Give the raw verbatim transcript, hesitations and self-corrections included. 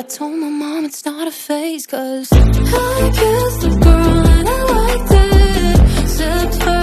told my mom it's not a phase, cause I kissed a girl and I liked it. Sipped her